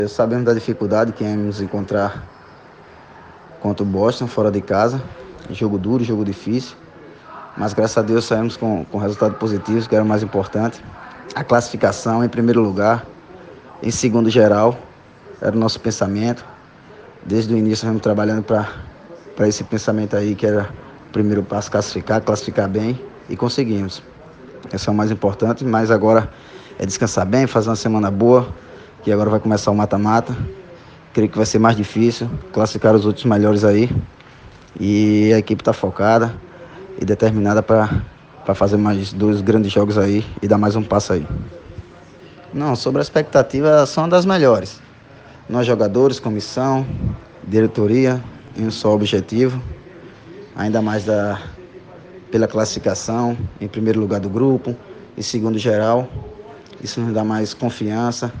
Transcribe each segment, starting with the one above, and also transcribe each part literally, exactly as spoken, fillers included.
Sabemos da dificuldade que íamos encontrar contra o Boston, fora de casa. Jogo duro, jogo difícil. Mas graças a Deus saímos com, com resultado positivo, que era o mais importante. A classificação em primeiro lugar, em segundo geral, era o nosso pensamento. Desde o início estamos trabalhando para esse pensamento aí, que era o primeiro passo, classificar, classificar bem, e conseguimos. Esse é o mais importante, mas agora é descansar bem, fazer uma semana boa, que agora vai começar o mata-mata. Creio que vai ser mais difícil classificar os outros melhores aí. E a equipe está focada e determinada para fazer mais dois grandes jogos aí e dar mais um passo aí. Não, sobre a expectativa, são das melhores. Nós jogadores, comissão, diretoria, em um só objetivo, ainda mais da, pela classificação, em primeiro lugar do grupo, em segundo geral. Isso nos dá mais confiança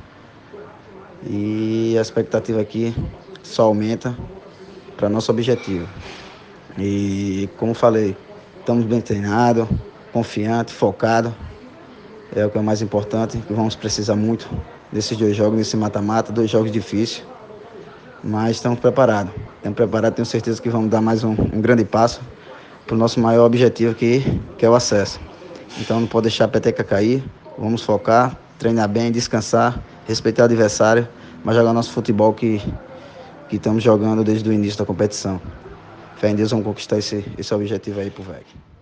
e a expectativa aqui só aumenta para nosso objetivo. E como falei, estamos bem treinados, confiantes, focados. É o que é o mais importante, que vamos precisar muito desses dois jogos, nesse mata-mata, dois jogos difíceis. Mas estamos preparados. Estamos preparados, tenho certeza que vamos dar mais um, um grande passo para o nosso maior objetivo, que, que é o acesso. Então não pode deixar a peteca cair, vamos focar, treinar bem, descansar, respeitar o adversário, mas jogar nosso futebol que, que estamos jogando desde o início da competição. Fé em Deus, vamos conquistar esse, esse objetivo aí pro V E C.